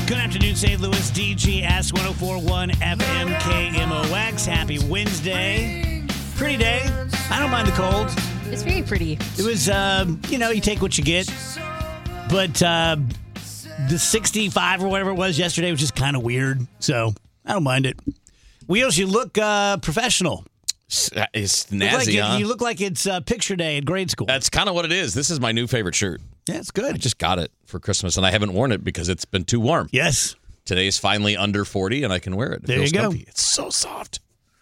Good afternoon, St. Louis. DGS 104.1 FM KMOX. Happy Wednesday. Pretty day. I don't mind the cold. It's very pretty. It was, you take what you get. But the 65 or whatever it was yesterday was just kind of weird. So I don't mind it. Wheels, you look professional. It's snazzy, huh? You look like it's picture day at grade school. That's kind of what it is. This is my new favorite shirt. Yeah, it's good. I just got it for Christmas, and I haven't worn it because it's been too warm. Yes. Today is finally under 40, and I can wear it. There you go. Comfy. It's so soft.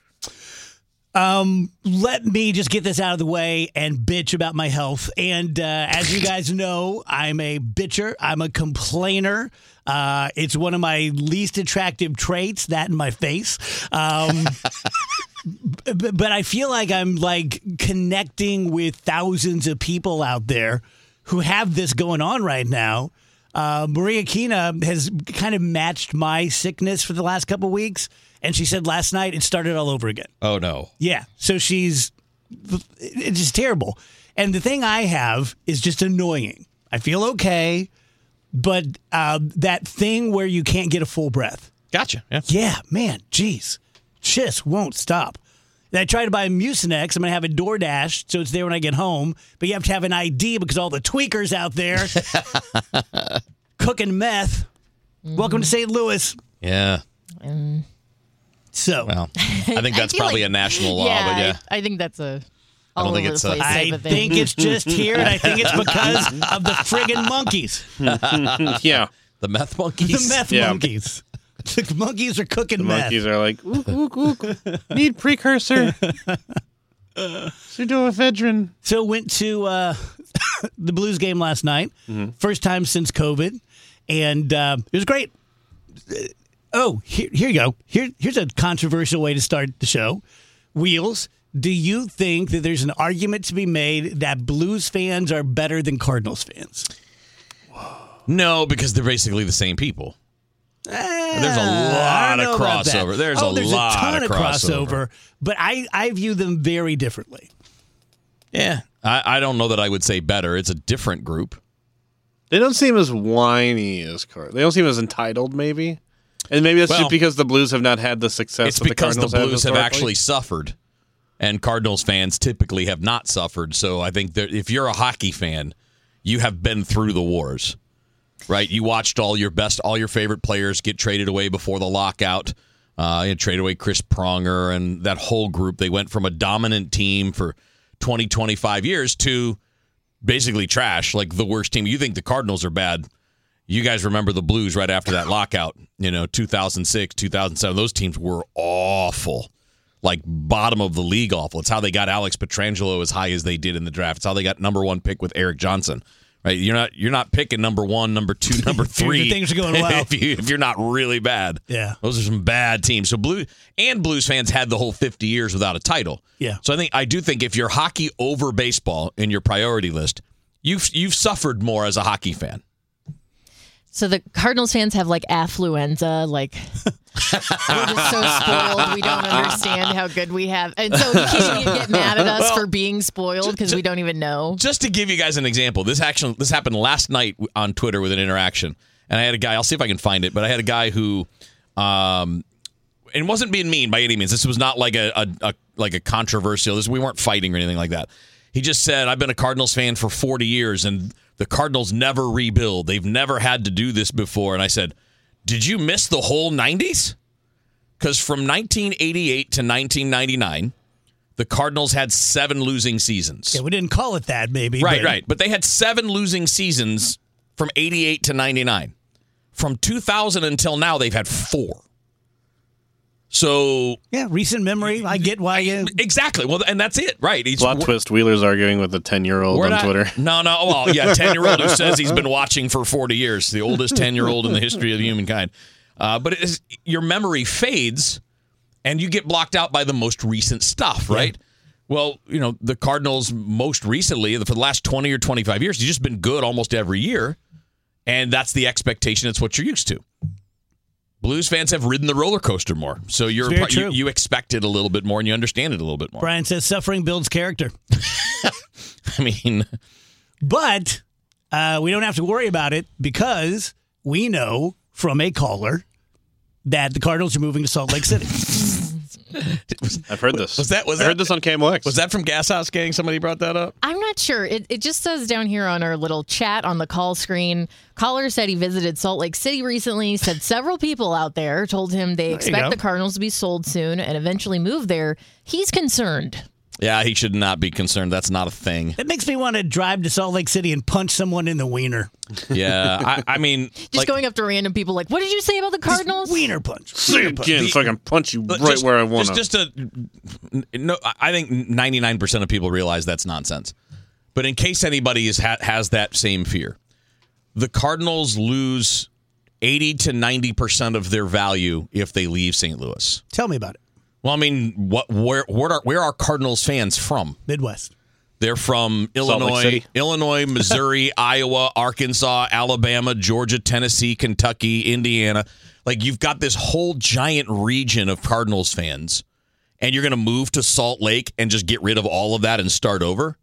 Let me just get this out of the way and bitch about my health. And as you guys know, I'm a bitcher. I'm a complainer. It's one of my least attractive traits, that in my face. But I feel like I'm connecting with thousands of people out there who have this going on right now. Maria Kina has kind of matched my sickness for the last couple of weeks. And she said last night it started all over again. Oh, no. Yeah. So it's just terrible. And the thing I have is just annoying. I feel okay, but that thing where you can't get a full breath. Gotcha. Yeah. Yeah, man. Jeez. Just won't stop. And I try to buy Mucinex. I'm going to have a DoorDash, so it's there when I get home. But you have to have an ID because all the tweakers out there cooking meth. Welcome to St. Louis. Yeah. So, well, I think that's probably a national law, yeah, but yeah. I think that's a I don't think all it's over the place type I of thing. think it's just here, and I think it's because of the friggin' monkeys. Yeah. The meth monkeys? The meth monkeys. The monkeys are cooking meth. Monkeys are like, ook. Need precursor. Pseudoephedrine. So went to the Blues game last night. First time since COVID. And it was great. Here you go. Here's a controversial way to start the show. Wheels, do you think that there's an argument to be made that Blues fans are better than Cardinals fans? No, because they're basically the same people. There's a I lot don't of know about that. crossover. There's there's a lot a ton of of crossover. But I view them very differently. Yeah. I don't know that I would say better. It's a different group. They don't seem as whiny as Cardinals. They don't seem as entitled, maybe. And maybe that's just because the Blues have not had the success It's that the because Cardinals the Blues have historically. actually suffered, and Cardinals fans typically have not suffered. So I think that if you're a hockey fan, you have been through the wars, right? You watched all your favorite players get traded away before the lockout. Traded away Chris Pronger and that whole group. They went from a dominant team for 20, 25 years to basically trash, like the worst team. You think the Cardinals are bad. You guys remember the Blues right after that lockout, 2006, 2007. Those teams were awful, like bottom of the league awful. It's how they got Alex Pietrangelo as high as they did in the draft. It's how they got number one pick with Eric Johnson. Right? You're not picking number one, number two, number three. Things are going well. if you're not really bad. Yeah. Those are some bad teams. So Blues fans had the whole 50 years without a title. Yeah. So I do think if you're hockey over baseball in your priority list, you've suffered more as a hockey fan. So the Cardinals fans have affluenza, we're just so spoiled. We don't understand how good we have. And so you can't even get mad at us for being spoiled because we don't even know. Just to give you guys an example, this happened last night on Twitter with an interaction. And I had a guy, I'll see if I can find it, but I had a guy who, and it wasn't being mean by any means. This was not like a controversial, we weren't fighting or anything like that. He just said, I've been a Cardinals fan for 40 years and the Cardinals never rebuild. They've never had to do this before. And I said, did you miss the whole 90s? Because from 1988 to 1999, the Cardinals had 7 losing seasons. Yeah, we didn't call it that, maybe. Right. But they had 7 losing seasons from 88 to 99. From 2000 until now, they've had 4. So yeah, recent memory. I get why you exactly. Well, and that's it, right? Plot twist. Wheeler's arguing with a 10-year-old on Twitter. No. Well, yeah, 10-year-old who says he's been watching for 40 years, the oldest 10-year-old in the history of humankind. But your memory fades, and you get blocked out by the most recent stuff, right? Yeah. Well, the Cardinals most recently, for the last 20 or 25 years, you've just been good almost every year, and that's the expectation. It's what you're used to. Blues fans have ridden the roller coaster more, so you expect it a little bit more and you understand it a little bit more. Brian says suffering builds character. But we don't have to worry about it because we know from a caller that the Cardinals are moving to Salt Lake City. I've heard this. Was that I heard this on KMOX. Was that from Gas House Gang? Somebody brought that up? I'm not sure. It just says down here on our little chat on the call screen, caller said he visited Salt Lake City recently, said several people out there told him they expect the Cardinals to be sold soon and eventually move there. He's concerned. Yeah, he should not be concerned. That's not a thing. It makes me want to drive to Salt Lake City and punch someone in the wiener. Yeah, I mean... Just going up to random people like, what did you say about the Cardinals? Wiener punch. Say it again so I can punch you right where I want to. I think 99% of people realize that's nonsense. But in case anybody has that same fear, the Cardinals lose 80 to 90% of their value if they leave St. Louis. Tell me about it. Well, I mean, where are Cardinals fans from? Midwest. They're from Illinois, Missouri, Iowa, Arkansas, Alabama, Georgia, Tennessee, Kentucky, Indiana. Like, you've got this whole giant region of Cardinals fans, and you're going to move to Salt Lake and just get rid of all of that and start over?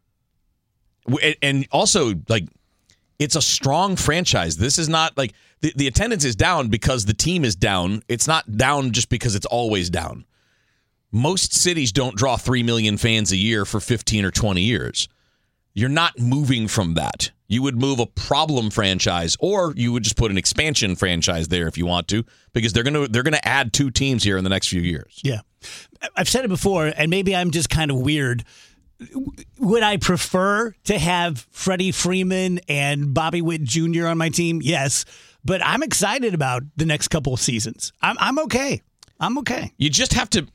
And also, like, it's a strong franchise. This is not like the attendance is down because the team is down. It's not down just because it's always down. Most cities don't draw 3 million fans a year for 15 or 20 years. You're not moving from that. You would move a problem franchise, or you would just put an expansion franchise there if you want to, because they're going to add 2 teams here in the next few years. Yeah. I've said it before, and maybe I'm just kind of weird. Would I prefer to have Freddie Freeman and Bobby Witt Jr. on my team? Yes. But I'm excited about the next couple of seasons. I'm okay. I'm okay. You just have to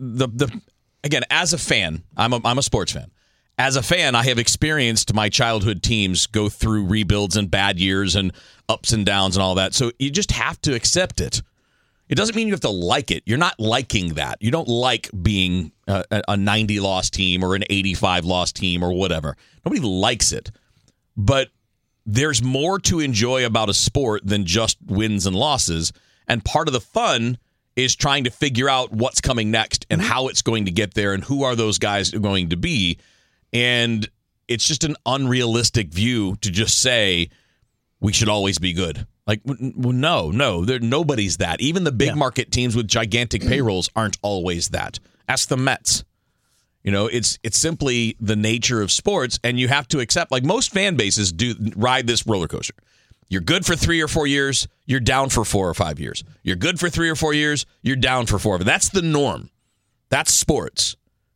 again, as a fan, I'm a sports fan. As a fan, I have experienced my childhood teams go through rebuilds and bad years and ups and downs and all that. So you just have to accept it. It doesn't mean you have to like it. You're not liking that. You don't like being a 90-loss team or an 85-loss team or whatever. Nobody likes it. But there's more to enjoy about a sport than just wins and losses. And part of the fun is trying to figure out what's coming next and how it's going to get there and who are those guys going to be. And it's just an unrealistic view to just say we should always be good. Like, no, nobody's that. Even the big market teams with gigantic payrolls aren't always that. Ask the Mets. You know, it's simply the nature of sports, and you have to accept, like most fan bases do ride this roller coaster. You're good for 3 or 4 years, you're down for 4 or 5 years. You're good for 3 or 4 years, you're down for 4. That's the norm. That's sports.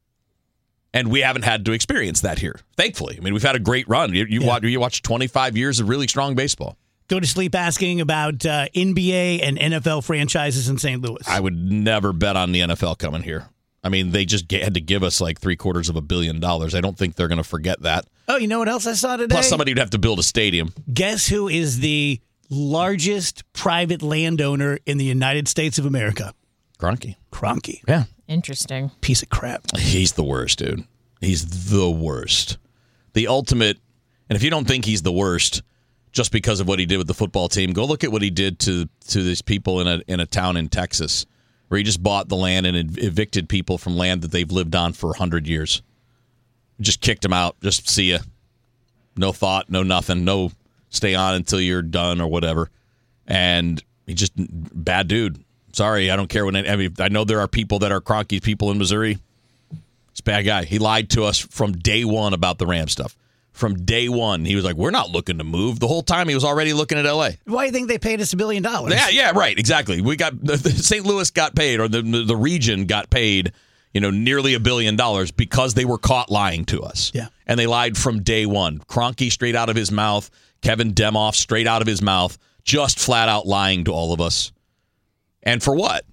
And we haven't had to experience that here, thankfully. I mean, we've had a great run. You watch 25 years of really strong baseball. Go to sleep asking about NBA and NFL franchises in St. Louis. I would never bet on the NFL coming here. I mean, they just had to give us like $750 million. I don't think they're going to forget that. Oh, you know what else I saw today? Plus, somebody would have to build a stadium. Guess who is the largest private landowner in the United States of America? Kroenke. Yeah. Interesting. Piece of crap. He's the worst, dude. He's the worst. The ultimate. And if you don't think he's the worst just because of what he did with the football team, go look at what he did to these people in a town in Texas where he just bought the land and evicted people from land that they've lived on for 100 years. Just kicked them out. Just see ya. No thought, no nothing. No stay on until you're done or whatever. And he just bad dude. Sorry, I don't care what. I mean, I know there are people that are Kroenke's people in Missouri. He's a bad guy. He lied to us from day one about the Ram stuff. From day one, he was like, we're not looking to move. The whole time, he was already looking at L.A. Why do you think they paid us $1 billion? Yeah, right, exactly. We got St. Louis got paid, or the region got paid, nearly $1 billion because they were caught lying to us. Yeah, and they lied from day one. Kroenke straight out of his mouth, Kevin Demoff straight out of his mouth, just flat out lying to all of us. And for what?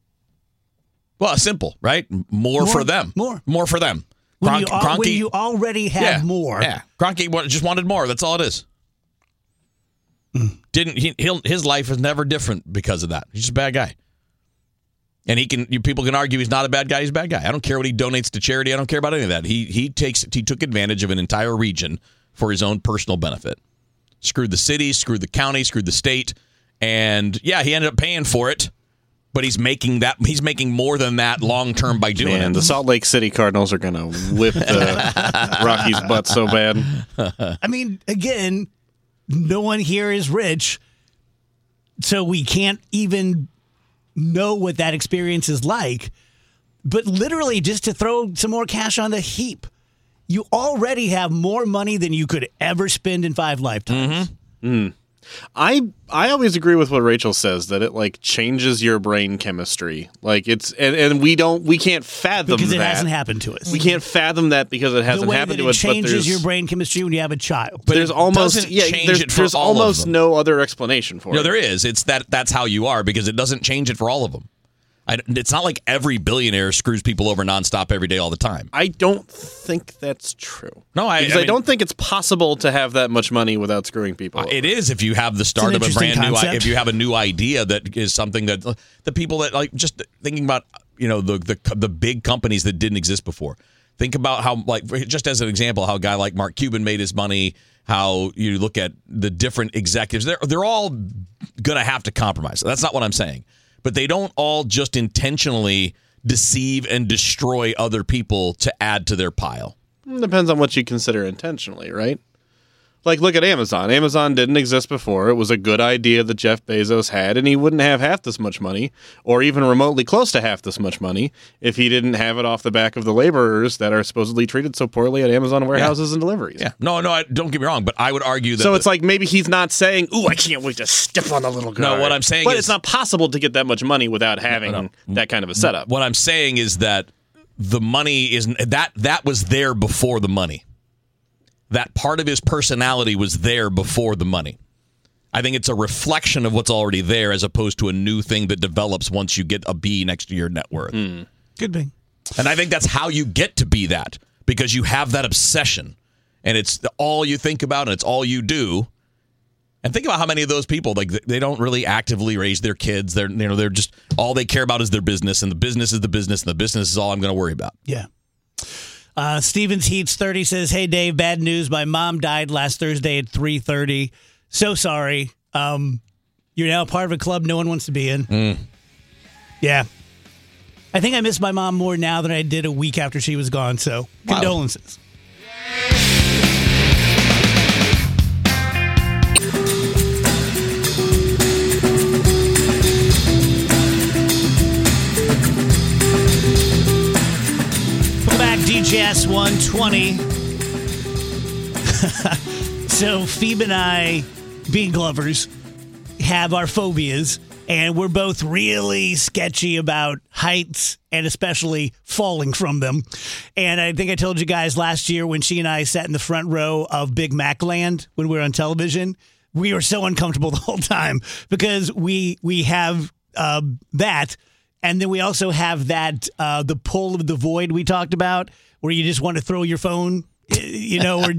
Well, simple, right? More for them. More for them. When you already have more. Yeah. Kroenke just wanted more. That's all it is. His life is never different because of that. He's just a bad guy. And people can argue he's not a bad guy. He's a bad guy. I don't care what he donates to charity. I don't care about any of that. He took advantage of an entire region for his own personal benefit. Screwed the city, screwed the county, screwed the state. And yeah, he ended up paying for it. But he's making more than that long term by doing it. The Salt Lake City Cardinals are going to whip the Rockies' butt so bad. I mean, again, no one here is rich. So we can't even know what that experience is like. But literally, just to throw some more cash on the heap, you already have more money than you could ever spend in 5 lifetimes. I always agree with what Rachel says, that it like changes your brain chemistry. Like it's and we can't fathom because it that. hasn't happened to us. We can't fathom that because it hasn't the way happened that to it us. changes your brain chemistry when you have a child. But there's it almost doesn't change it for there's all of almost them. no other explanation for it. No, there is. It's that's how you are because it doesn't change it for all of them. It's not like every billionaire screws people over nonstop every day all the time. I don't think that's true. No, I mean, don't think it's possible to have that much money without screwing people over. It is if you have the start of a brand new, if you have a new idea that is something that the people that like just thinking about, the big companies that didn't exist before. Think about how, like, just as an example, how a guy like Mark Cuban made his money. How you look at the different executives, they're all gonna have to compromise. That's not what I'm saying. But they don't all just intentionally deceive and destroy other people to add to their pile. Depends on what you consider intentionally, right? Like, look at Amazon. Amazon didn't exist before. It was a good idea that Jeff Bezos had, and he wouldn't have half this much money, or even remotely close to half this much money, if he didn't have it off the back of the laborers that are supposedly treated so poorly at Amazon warehouses and deliveries. Yeah. No, don't get me wrong, but I would argue that... So it's like maybe he's not saying, ooh, I can't wait to step on the little guy. No, what I'm saying but is... it's not possible to get that much money without having that kind of a setup. What I'm saying is that the money isn't... That was there before the money. That part of his personality was there before the money. I think it's a reflection of what's already there as opposed to a new thing that develops once you get a B next to your net worth. Could be. And I think that's how you get to be that, because you have that obsession and it's all you think about and it's all you do. And think about how many of those people, like, they don't really actively raise their kids. They're just, all they care about is their business, and the business is the business, and the business is all I'm going to worry about. Yeah. Stevens Heats 30 says, "Hey Dave, bad news. My mom died last Thursday at 3:30. So sorry. You're now part of a club no one wants to be in." Yeah. I think I miss my mom more now than I did a week after she was gone. So condolences. DJS 120. So Phoebe and I, being Glovers, have our phobias, and we're both really sketchy about heights and especially falling from them. And I think I told you guys last year when she and I sat in the front row of Big Mac Land when we were on television, we were so uncomfortable the whole time because we have that. And then we also have that, the pull of the void we talked about, where you just want to throw your phone, or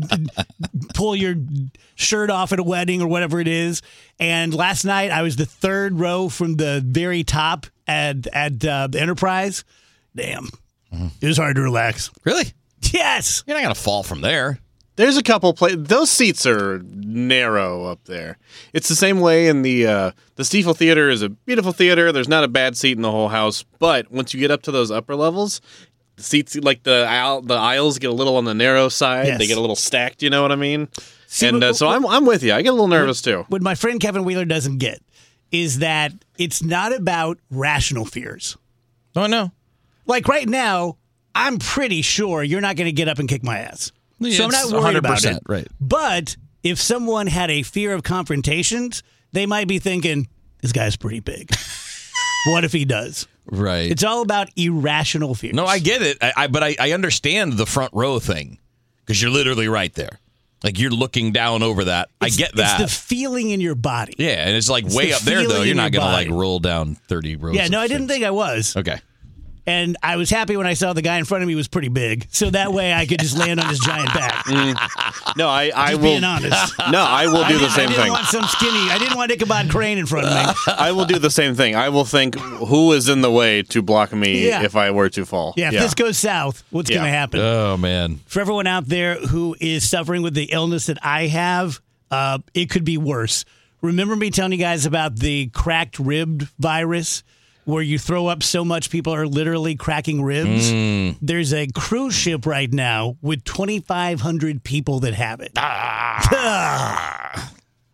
pull your shirt off at a wedding or whatever it is. And last night I was the third row from the very top at the Enterprise. Damn. It was hard to relax. Really? Yes. You're not going to fall from there. There's a couple those seats are narrow up there. It's the same way in the Stiefel Theater is a beautiful theater. There's not a bad seat in the whole house, but once you get up to those upper levels, the seats, like the aisles get a little on the narrow side. Yes. They get a little stacked, you know what I mean? See, So I'm with you. I get a little nervous too. What my friend Kevin Wheeler doesn't get is that it's not about rational fears. Oh, no. Like right now, I'm pretty sure you're not going to get up and kick my ass. So I'm not It's worried about 100%, it. right. But if someone had a fear of confrontations, they might be thinking, this guy's pretty big. What if he does? Right. It's all about irrational fears. No, I get it. But I understand the front row thing because you're literally right there. Like, you're looking down over that. I get that. It's the feeling in your body. Yeah, and it's like It's way the up there, though. feeling You're in not your going to, body. like, roll down 30 rows. Yeah, no, I didn't things. think I was. Okay. And I was happy when I saw the guy in front of me was pretty big. So that way I could just land on his giant back. No, I Just will. being honest. No, I will do the same I didn't thing. want some skinny. I didn't want Ichabod Crane in front of me. I will do the same thing. I will think, who is in the way to block me Yeah. if I were to fall? Yeah, if this goes south, what's Yeah. going to happen? Oh, man. For everyone out there who is suffering with the illness that I have, it could be worse. Remember me telling you guys about the cracked ribbed virus, where you throw up so much people are literally cracking ribs? There's a cruise ship right now with 2,500 people that have it.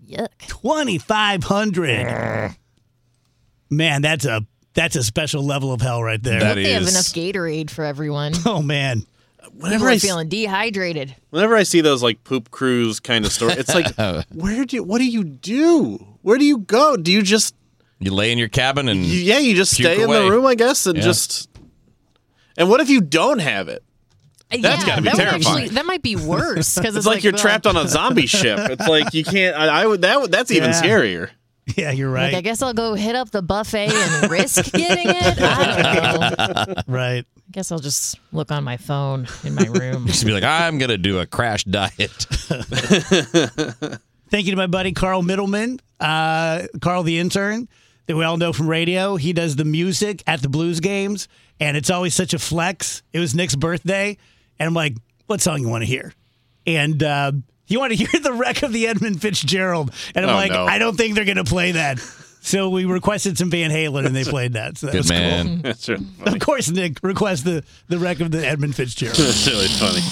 Yuck. 2,500. Man, that's a special level of hell right there. That They have is- enough Gatorade for everyone. Oh man. People are feeling dehydrated. Whenever I see those like poop cruise kind of stories, it's like, what do you do? Where do you go? Do you just You lay in your cabin and you just Puke stay in away. the room, I guess, and just. And what if you don't have it? That's gotta be that would terrifying. that might be worse because It's like you're trapped on a zombie ship. It's like you can't. That's even Yeah. scarier. Yeah, you're right. Like, I guess I'll go hit up the buffet and risk getting it. I don't know. Right. I guess I'll just look on my phone in my room. just be like, I'm going to do a crash diet. Thank you to my buddy Carl Middleman, Carl the intern, that we all know from radio. He does the music at the Blues games, and it's always such a flex. It was Nick's birthday, and I'm like, what song you want to hear? And you want to hear the wreck of the Edmund Fitzgerald. And I'm like, no. I don't think they're going to play that. So we requested some Van Halen, and they played that. So that Good was man. That's really cool. funny. Of course, Nick requests the wreck of the Edmund Fitzgerald. That's really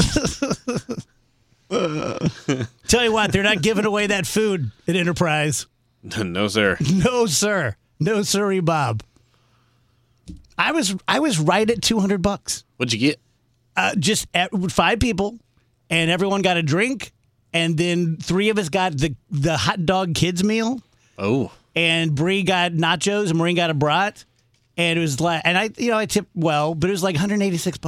funny. Tell you what, they're not giving away that food at Enterprise. No, sir. No, sir. No, sirree, Bob. I was right at $200. What'd you get? Just 5 people, and everyone got a drink, and then 3 of us got the hot dog kids meal, Oh, and Bree got nachos, and Maureen got a brat, and it was like, and I tipped well, but it was like $186.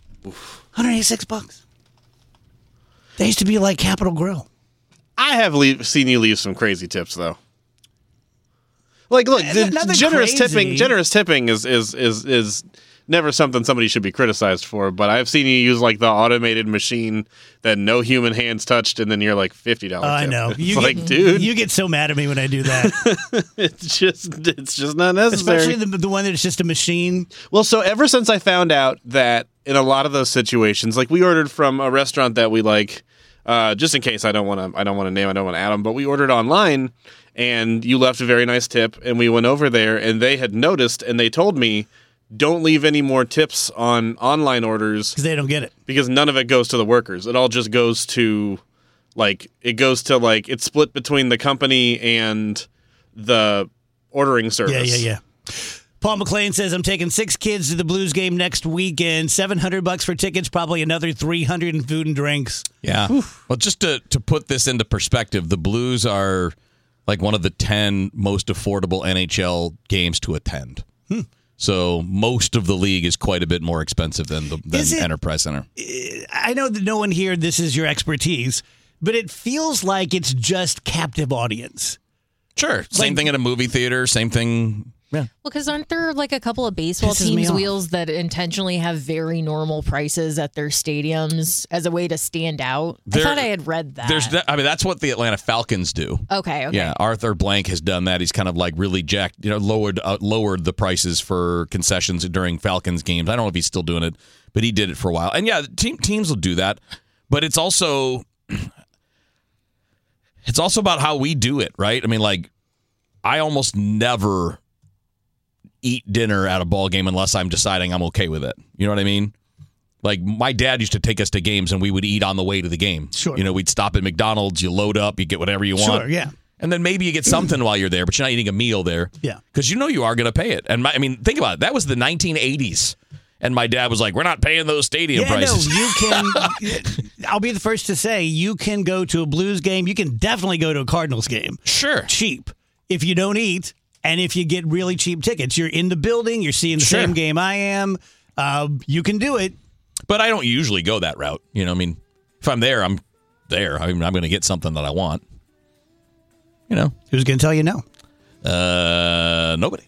$186. They used to be like Capitol Grill. I have seen you leave some crazy tips though. Like, look, Nothing generous crazy. tipping is never something somebody should be criticized for. But I've seen you use like the automated machine that no human hands touched, and then you're like $50. I tip. know. It's like, dude, You get so mad at me when I do that. it's just not necessary. Especially the one that's just a machine. Well, so ever since I found out that in a lot of those situations, like we ordered from a restaurant that we like, just in case I don't want to name, I don't want to add them, but we ordered online, and you left a very nice tip, and we went over there, and they had noticed, and they told me, don't leave any more tips on online orders Because they don't get it. because none of it goes to the workers. It all just goes to, it's split between the company and the ordering service. Yeah. Paul McLean says, I'm taking 6 kids to the Blues game next weekend. $700 for tickets, probably another $300 in food and drinks. Yeah. Well, just to put this into perspective, the Blues are like one of the 10 most affordable NHL games to attend. So most of the league is quite a bit more expensive than Is it- Enterprise Center. I know that no one here, this is your expertise, but it feels like it's just captive audience. Sure. Same thing at a movie theater. Same thing. Yeah. Well, because aren't there like a couple of baseball Pisses me teams' off. wheels that intentionally have very normal prices at their stadiums as a way to stand out? I There- thought I had read that. That's what the Atlanta Falcons do. Okay. Yeah, Arthur Blank has done that. He's kind of like really lowered the prices for concessions during Falcons games. I don't know if he's still doing it, but he did it for a while. And yeah, teams will do that, but it's also about how we do it, right? I mean, like I almost never eat dinner at a ball game unless I'm deciding I'm okay with it. You know what I mean? Like my dad used to take us to games and we would eat on the way to the game. Sure. You know, we'd stop at McDonald's, you load up, you get whatever you want. Sure, yeah. And then maybe you get something while you're there, but you're not eating a meal there. Yeah. Because you know you are going to pay it. And think about it. That was the 1980s. And my dad was like, we're not paying those stadium prices. No, you can. I'll be the first to say you can go to a Blues game. You can definitely go to a Cardinals game. Sure. Cheap. If you don't eat and if you get really cheap tickets, you're in the building, you're seeing the Sure. same game I am. You can do it. But I don't usually go that route. You know, I mean, if I'm there, I'm there. I mean, I'm going to get something that I want. You know? Who's going to tell you no? Nobody.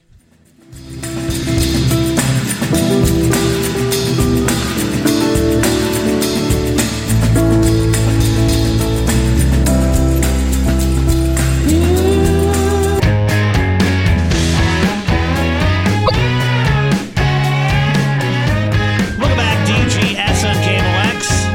Welcome back, DGS on KMOX.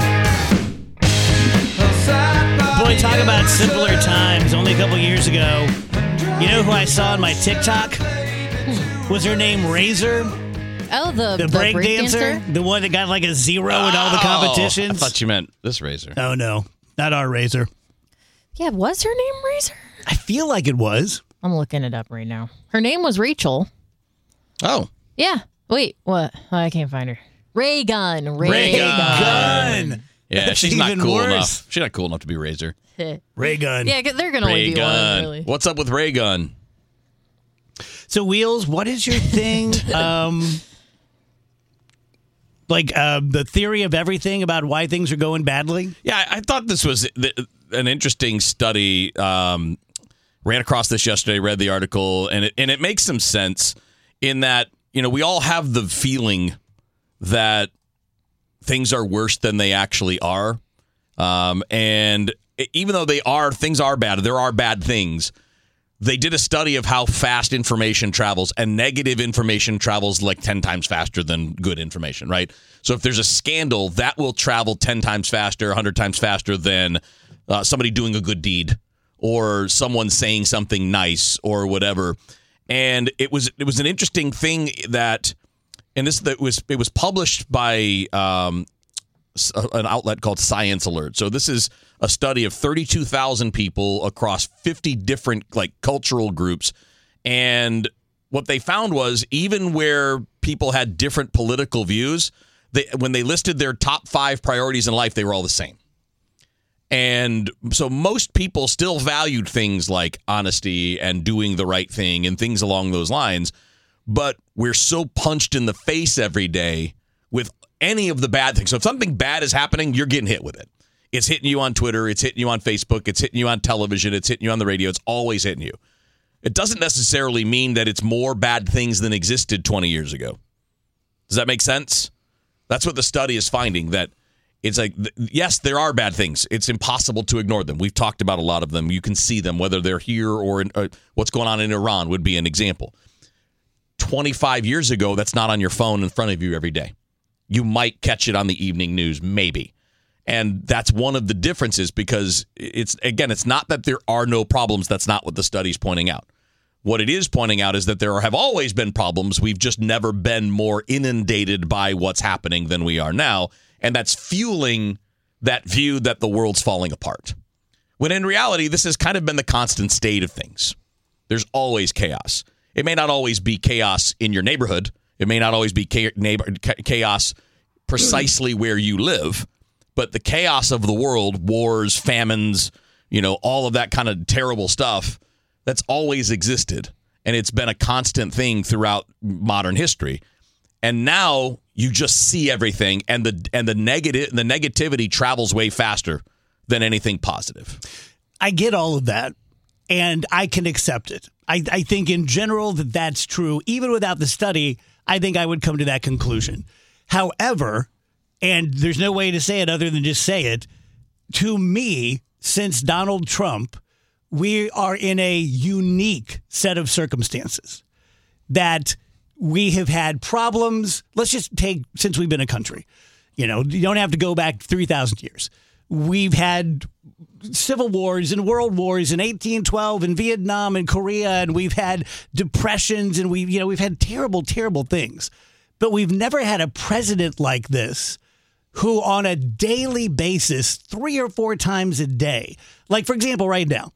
Boy, talk about simpler times. Only a couple years ago, you know who I saw on my TikTok? Was her name Razor? Oh, The break dancer? The one that got like a 0 in all the I competitions? thought you meant this razor. Oh, no. Not our Razor. Yeah, was her name Razor? I feel like it was. I'm looking it up right now. Her name was Rachel. Oh. Yeah. Wait, what? Oh, I can't find her. Ray Gunn. Ray Gunn. Yeah, That's she's not even cool worse. enough. She's not cool enough to be Razor. Ray Gunn. Yeah, they're going to only Ray be one, Gunn. really. What's up with Ray Gunn? So, Wheels, what is your thing? The theory of everything about why things are going badly? Yeah, I thought this was an interesting study. Ran across this yesterday, read the article, and it makes some sense in that, we all have the feeling that things are worse than they actually are. And even though things are bad, there are bad things. They did a study of how fast information travels, and negative information travels like 10 times faster than good information, right? So if there's a scandal, that will travel 10 times faster, 100 times faster than somebody doing a good deed or someone saying something nice or whatever. And it was an interesting thing that, and it was published by an outlet called Science Alert. So this is a study of 32,000 people across 50 different cultural groups. And what they found was even where people had different political views, when they listed their top 5 priorities in life, they were all the same. And so most people still valued things like honesty and doing the right thing and things along those lines. But we're so punched in the face every day with any of the bad things. So if something bad is happening, you're getting hit with it. It's hitting you on Twitter. It's hitting you on Facebook. It's hitting you on television. It's hitting you on the radio. It's always hitting you. It doesn't necessarily mean that it's more bad things than existed 20 years ago. Does that make sense? That's what the study is finding, that it's like, yes, there are bad things. It's impossible to ignore them. We've talked about a lot of them. You can see them, whether they're here or what's going on in Iran would be an example. 25 years ago, that's not on your phone in front of you every day. You might catch it on the evening news, maybe. And that's one of the differences, because it's not that there are no problems. That's not what the study's pointing out. What it is pointing out is that there have always been problems. We've just never been more inundated by what's happening than we are now. And that's fueling that view that the world's falling apart. When in reality, this has kind of been the constant state of things. There's always chaos. It may not always be chaos in your neighborhood. It may not always be chaos precisely where you live. But the chaos of the world, wars, famines, all of that kind of terrible stuff, that's always existed. And it's been a constant thing throughout modern history. And now you just see everything, and the negativity travels way faster than anything positive. I get all of that, and I can accept it. I think in general that's true. Even without the study, I think I would come to that conclusion. However, and there's no way to say it other than just say it, to me, since Donald Trump, we are in a unique set of circumstances that we have had problems. Let's just take since we've been a country. You don't have to go back 3,000 years. We've had civil wars and world wars in 1812 and Vietnam and Korea, and we've had depressions, and we've had terrible, terrible things. But we've never had a president like this who on a daily basis, 3 or 4 times a day, like, for example, right now,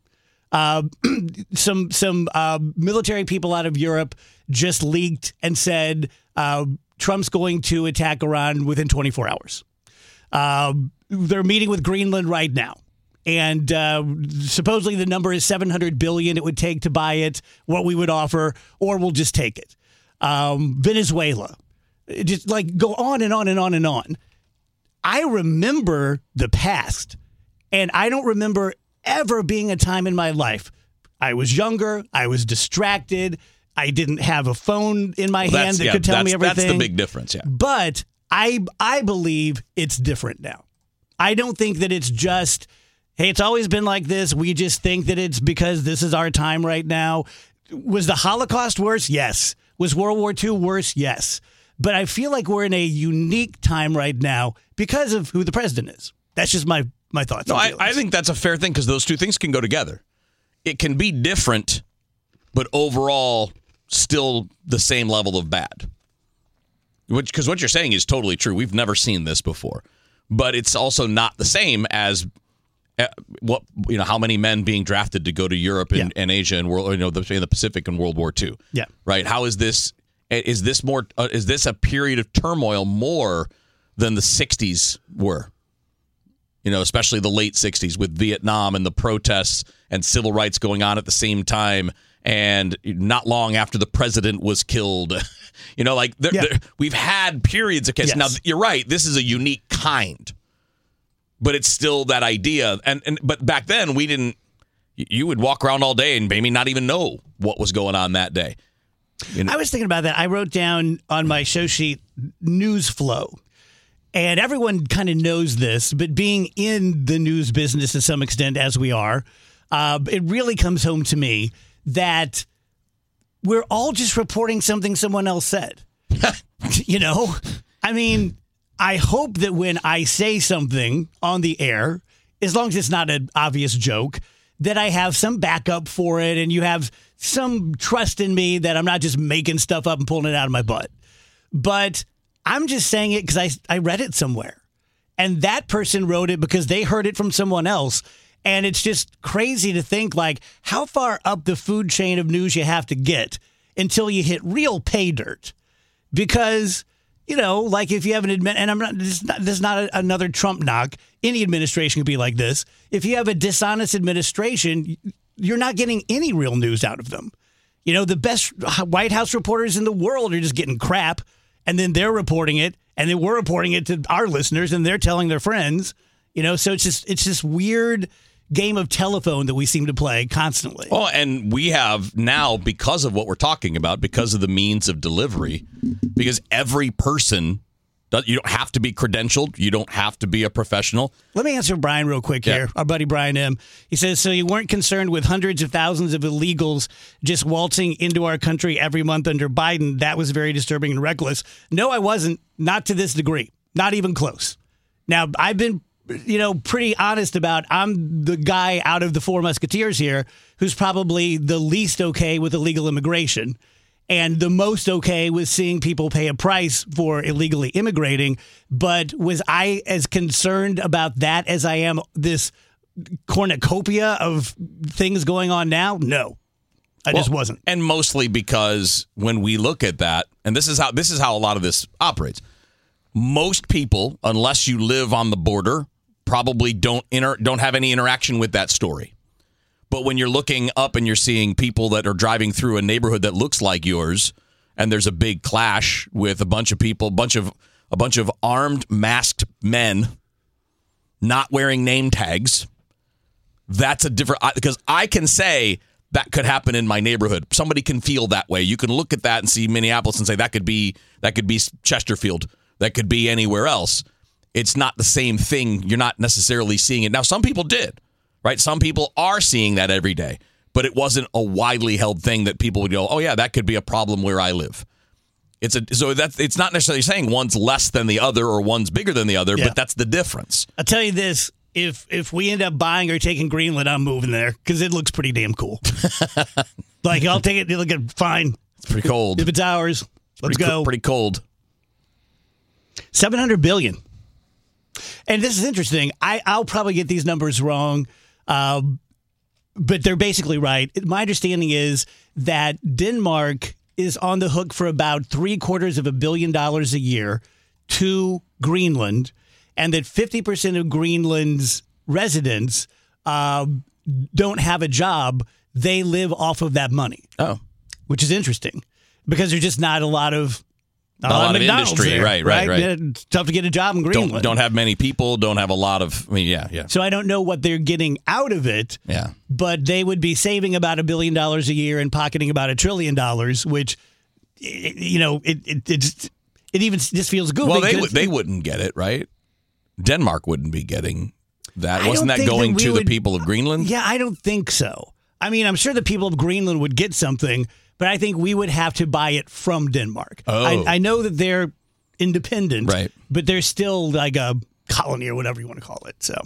some military people out of Europe just leaked and said Trump's going to attack Iran within 24 hours. They're meeting with Greenland right now. And supposedly the number is $700 billion it would take to buy it, what we would offer, or we'll just take it. Venezuela. Just go on and on and on and on. I remember the past, and I don't remember ever being a time in my life. I was younger. I was distracted. I didn't have a phone in my hand that could tell me everything. That's the big difference, yeah. But I believe it's different now. I don't think that it's just, hey, it's always been like this. We just think that it's because this is our time right now. Was the Holocaust worse? Yes. Was World War II worse? Yes. But I feel like we're in a unique time right now because of who the president is. That's just my thoughts. No, I think that's a fair thing, because those two things can go together. It can be different, but overall still the same level of bad. Because what you're saying is totally true. We've never seen this before. But it's also not the same as what how many men being drafted to go to Europe and Asia and world, the Pacific in World War II. Yeah. Right. How is this? Is this more? Is this a period of turmoil more than the '60s were? Especially the late '60s with Vietnam and the protests and civil rights going on at the same time, and not long after the president was killed. We've had periods of cases. Yes. Now you're right. This is a unique kind. But it's still that idea. But back then, we didn't. You would walk around all day and maybe not even know what was going on that day. I was thinking about that. I wrote down on my show sheet news flow. And everyone kind of knows this, but being in the news business to some extent, as we are, it really comes home to me that we're all just reporting something someone else said. I mean, I hope that when I say something on the air, as long as it's not an obvious joke, that I have some backup for it and you have some trust in me that I'm not just making stuff up and pulling it out of my butt. But I'm just saying it because I read it somewhere. And that person wrote it because they heard it from someone else. And it's just crazy to think, like, how far up the food chain of news you have to get until you hit real pay dirt. Because... like if you have and this is not another Trump knock. Any administration could be like this. If you have a dishonest administration, you're not getting any real news out of them. The best White House reporters in the world are just getting crap, and then they're reporting it, and then we're reporting it to our listeners, and they're telling their friends. So it's this weird game of telephone that we seem to play constantly. Oh, and we have now, because of what we're talking about, because of the means of delivery, because every person, you don't have to be credentialed, you don't have to be a professional. Let me answer Brian real quick here, our buddy Brian M. He says, so you weren't concerned with hundreds of thousands of illegals just waltzing into our country every month under Biden. That was very disturbing and reckless. No, I wasn't. Not to this degree. Not even close. Now, I've been pretty honest about I'm the guy out of the four musketeers here who's probably the least okay with illegal immigration and the most okay with seeing people pay a price for illegally immigrating. But was I as concerned about that as I am this cornucopia of things going on now? No, I just wasn't. And mostly because when we look at that, and this is how a lot of this operates. Most people, unless you live on the border, probably don't have any interaction with that story. But when you're looking up and you're seeing people that are driving through a neighborhood that looks like yours, and there's a big clash with a bunch of people, a bunch of armed, masked men not wearing name tags, that's a different, because I can say that could happen in my neighborhood. Somebody can feel that way. You can look at that and see Minneapolis and say that could be Chesterfield. That could be anywhere else. It's not the same thing. You're not necessarily seeing it. Now, some people did, right? Some people are seeing that every day, but it wasn't a widely held thing that people would go, oh, yeah, that could be a problem where I live. It's not necessarily saying one's less than the other or one's bigger than the other, but that's the difference. I'll tell you this. If we end up buying or taking Greenland, I'm moving there because it looks pretty damn cool. Like, I'll take it. It'll get fine. It's pretty cold. If it's ours, let's go. Pretty cold. $700 billion. And this is interesting. I'll probably get these numbers wrong, but they're basically right. My understanding is that Denmark is on the hook for about $750 million a year to Greenland, and that 50% of Greenland's residents don't have a job. They live off of that money. Oh, which is interesting because there's just not a lot of industry, there, right. It's tough to get a job in Greenland. Don't have many people, don't have a lot of, yeah. So I don't know what they're getting out of it, but they would be saving about $1 billion a year and pocketing about $1 trillion, which, it even just feels goofy. Well, they wouldn't get it, right? Denmark wouldn't be getting that. Wasn't that going to the people of Greenland? Yeah, I don't think so. I mean, I'm sure the people of Greenland would get something, but I think we would have to buy it from Denmark. Oh. I know that they're independent, right, but they're still like a colony or whatever you want to call it. So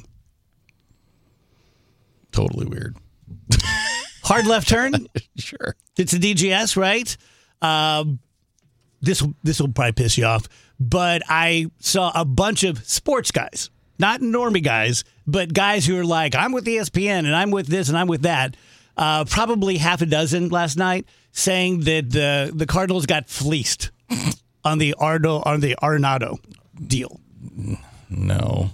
totally weird. Hard left turn? Sure. It's a DGS, right? This will probably piss you off, but I saw a bunch of sports guys, not normie guys, but guys who are like, I'm with ESPN and I'm with this and I'm with that, probably half a dozen last night saying that the Cardinals got fleeced on the Arenado deal. No.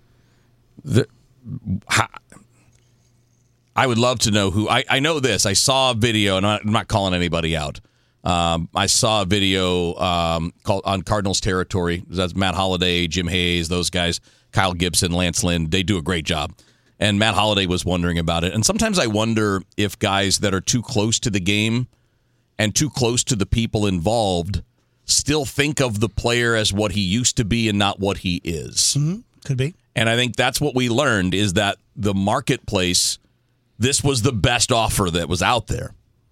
I would love to know who. I know this. I saw a video, and I'm not calling anybody out. I saw a video called on Cardinals territory. That's Matt Holliday, Jim Hayes, those guys, Kyle Gibson, Lance Lynn. They do a great job. And Matt Holliday was wondering about it. And sometimes I wonder if guys that are too close to the game and too close to the people involved still think of the player as what he used to be and not what he is. Mm-hmm. Could be. And I think that's what we learned is that the marketplace, this was the best offer that was out there.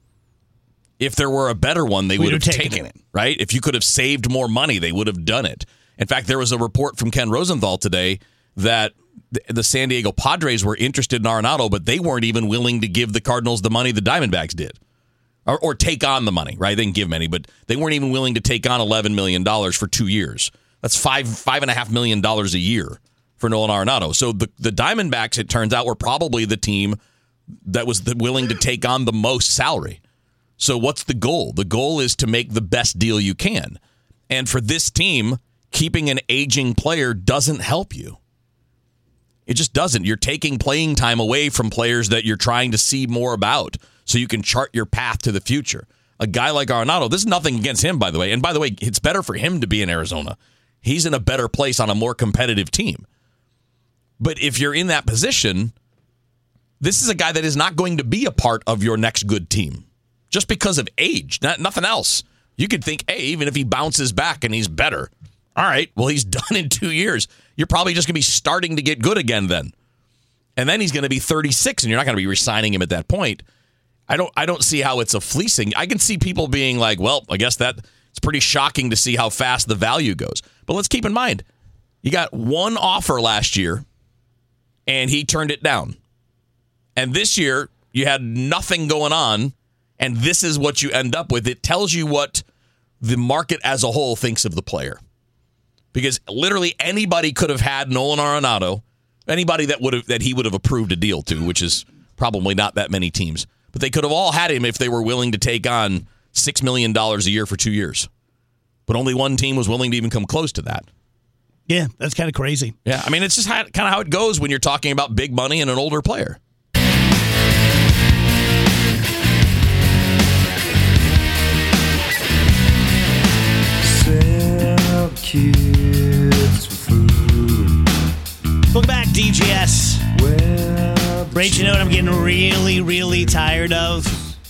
If there were a better one, they would have taken it, right? If you could have saved more money, they would have done it. In fact, there was a report from Ken Rosenthal today that the San Diego Padres were interested in Arenado, but they weren't even willing to give the Cardinals the money the Diamondbacks did. Or take on the money, right? They didn't give them any, but they weren't even willing to take on $11 million for 2 years. That's $5.5 million a year for Nolan Arenado. So the Diamondbacks, it turns out, were probably the team that was willing to take on the most salary. So what's the goal? The goal is to make the best deal you can. And for this team, keeping an aging player doesn't help you. It just doesn't. You're taking playing time away from players that you're trying to see more about so you can chart your path to the future. A guy like Arenado, this is nothing against him, by the way. And by the way, it's better for him to be in Arizona. He's in a better place on a more competitive team. But if you're in that position, this is a guy that is not going to be a part of your next good team just because of age, nothing else. You could think, hey, even if he bounces back and he's better, all right, well, he's done in 2 years. You're probably just going to be starting to get good again then. And then he's going to be 36, and you're not going to be re-signing him at that point. I don't see how it's a fleecing. I can see people being like, well, I guess that it's pretty shocking to see how fast the value goes. But let's keep in mind, you got one offer last year, and he turned it down. And this year, you had nothing going on, and this is what you end up with. It tells you what the market as a whole thinks of the player. Because literally anybody could have had Nolan Arenado, anybody that he would have approved a deal to, which is probably not that many teams. But they could have all had him if they were willing to take on $6 million a year for 2 years. But only one team was willing to even come close to that. Yeah, that's kind of crazy. Yeah, I mean, it's just kind of how it goes when you're talking about big money and an older player. Sell kids for food. Welcome back, DGS. Well, Rach, you know what I'm getting really, really tired of?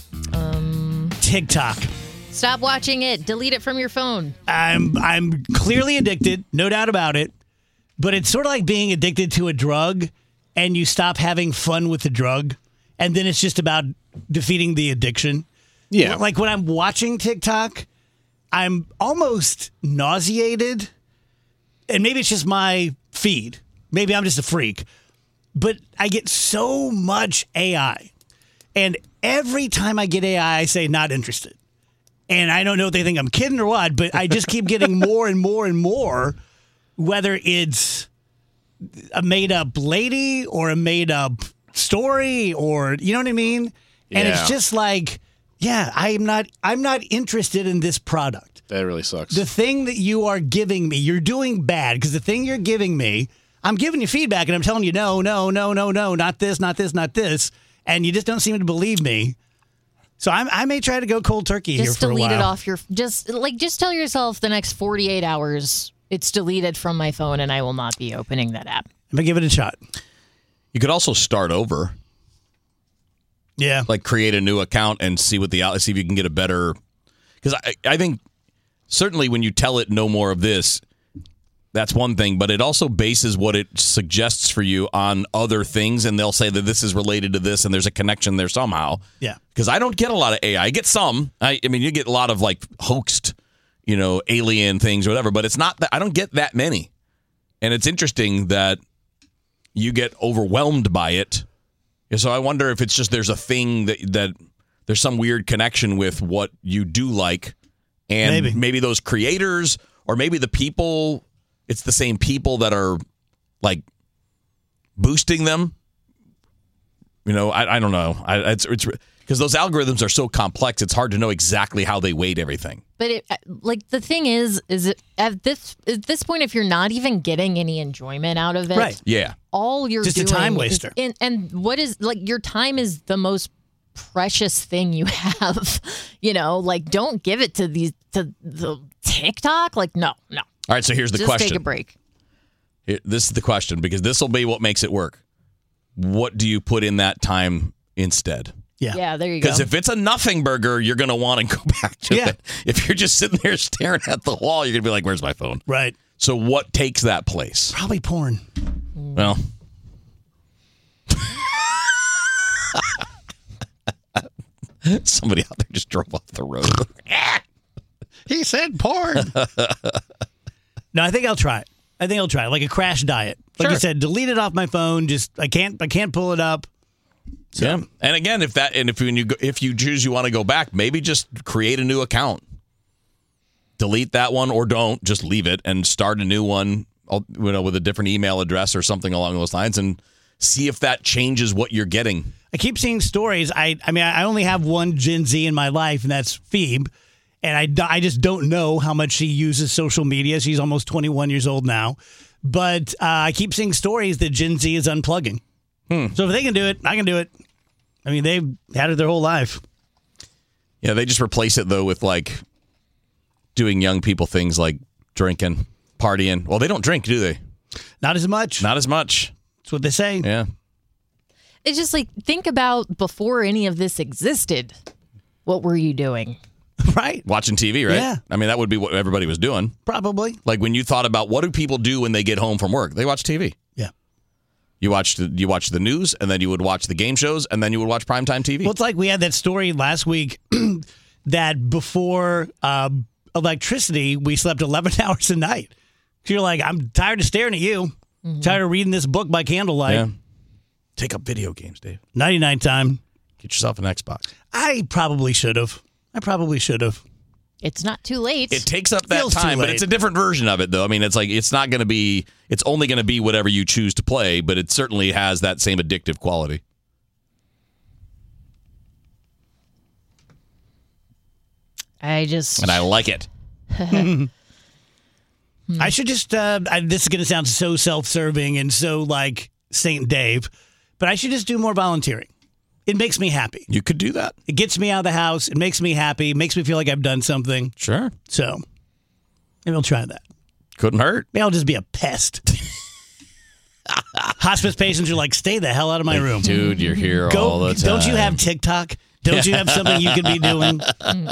TikTok. Stop watching it. Delete it from your phone. I'm clearly addicted, no doubt about it. But it's sort of like being addicted to a drug and you stop having fun with the drug. And then it's just about defeating the addiction. Yeah. Like when I'm watching TikTok, I'm almost nauseated. And maybe it's just my feed. Maybe I'm just a freak. But I get so much AI. And every time I get AI, I say not interested. And I don't know if they think I'm kidding or what, but I just keep getting more and more and more, whether it's a made-up lady or a made-up story or, you know what I mean? And it's just like, yeah, I'm not interested in this product. That really sucks. The thing that you are giving me, you're doing bad because the thing you're giving me, I'm giving you feedback and I'm telling you, no, not this, not this, not this. And you just don't seem to believe me. So I may try to go cold turkey here for a while. Just delete it off your, just tell yourself the next 48 hours, it's deleted from my phone and I will not be opening that app. I'm going to give it a shot. You could also start over. Yeah. Like create a new account and see if you can get a better, because I think certainly when you tell it no more of this, that's one thing, but it also bases what it suggests for you on other things, and they'll say that this is related to this, and there's a connection there somehow. Yeah. Because I don't get a lot of AI. I get some. I mean, you get a lot of like hoaxed, alien things or whatever, but it's not that I don't get that many. And it's interesting that you get overwhelmed by it. So I wonder if it's just there's a thing that there's some weird connection with what you do like, and maybe those creators or maybe the people. It's the same people that are like boosting them. You know, I don't know. It's because those algorithms are so complex. It's hard to know exactly how they weight everything. But the thing is it, at this point, if you're not even getting any enjoyment out of it, Right. Yeah. all you're Just a doing time waster. and what is like your time is the most precious thing you have. You know, like don't give it to the TikTok. Like no. All right. So here's the Just question. take a break. This is the question because this will be what makes it work. What do you put in that time instead? Yeah, there you go. Because if it's a nothing burger, you're going to want to go back to Yeah. it. If you're just sitting there staring at the wall, you're going to be like, where's my phone? Right. So what takes that place? Probably porn. Well, somebody out there just drove off the road. He said porn. No, I think I'll try it. Like a crash diet. Like you said, delete it off my phone. Just I can't pull it up. So. Yeah. And again, if you choose you want to go back, maybe just create a new account. Delete that one or don't. Just leave it and start a new one, with a different email address or something along those lines and see if that changes what you're getting. I keep seeing stories. I mean, I only have one Gen Z in my life, and that's Phoebe. And I just don't know how much she uses social media. She's almost 21 years old now. But I keep seeing stories that Gen Z is unplugging. So if they can do it, I can do it. I mean, they've had it their whole life. Yeah, they just replace it, though, with, like, doing young people things like drinking, partying. Well, they don't drink, do they? Not as much. Not as much. That's what they say. Yeah. It's just like think about before any of this existed. What were you doing? Right. Watching TV, right? Yeah. I mean, that would be what everybody was doing. Probably. Like when you thought about what do people do when they get home from work? They watch TV. Yeah. You watch the news, and then you would watch the game shows, and then you would watch primetime TV. Well, it's like we had that story last week that before electricity, we slept 11 hours a night. So you're like, I'm tired of staring at you. Tired of reading this book by candlelight. Yeah. Take up video games, Dave. 99 time. Get yourself an Xbox. I probably should have. It's not too late. It takes up that Feels too time, but late. it's a different version of it, though. I mean, it's like it's only going to be whatever you choose to play, but it certainly has that same addictive quality. And I like it. I should just, this is going to sound so self-serving and so like St. Dave, but I should just do more volunteering. It makes me happy. You could do that. It gets me out of the house. It makes me happy. It makes me feel like I've done something. Sure. So maybe I'll try that. Couldn't hurt. Maybe I'll just be a pest. Hospice patients are like, stay the hell out of my room. Dude, you're here all the time. Don't you have TikTok? Don't you have something you could be doing?